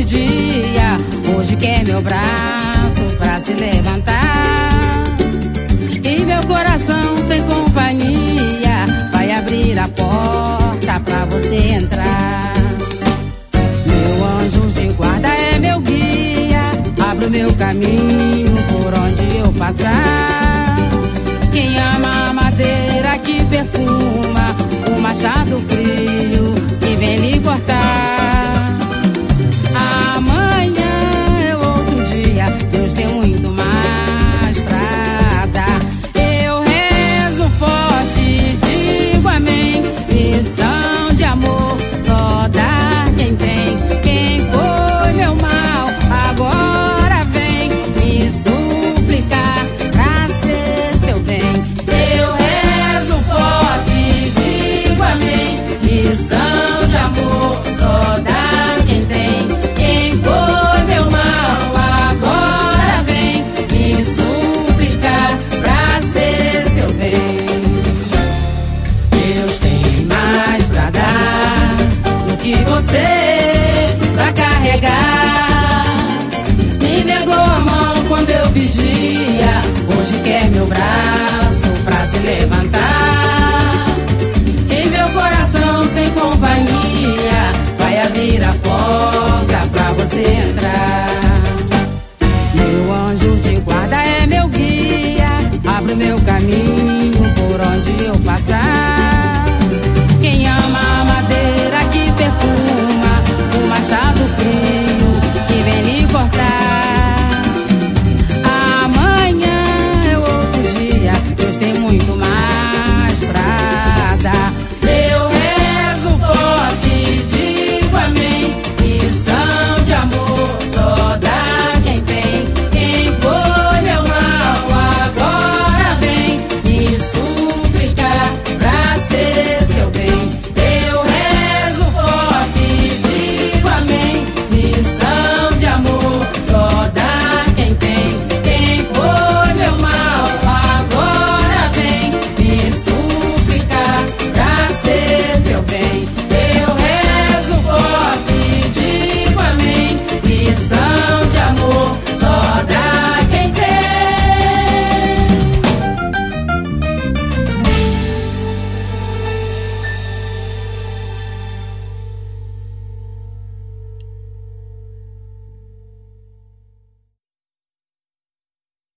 dia, hoje quer meu braço pra se levantar. E meu coração sem companhia vai abrir a porta pra você entrar. Meu anjo de guarda é meu guia, abre o meu caminho por onde eu passar. Quem ama a madeira que perfuma, o machado